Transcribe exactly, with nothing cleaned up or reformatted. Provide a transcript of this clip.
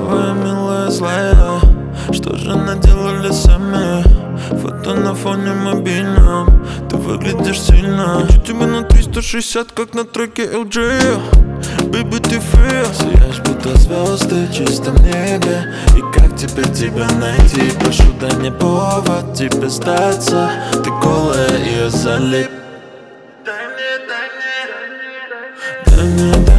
красивая, милая, злая. Что же наделали сами? Фото на фоне мобильном. Ты выглядишь сильно. Хочу тебя на триста шестьдесят, как на треке эл джей. Baby, ты feel. Сияешь, будто звезды в чистом небе. И как теперь тебя найти? Прошу, дай мне повод тебе сдаться. Ты голая и я залип. Дай мне, дай мне, дай мне,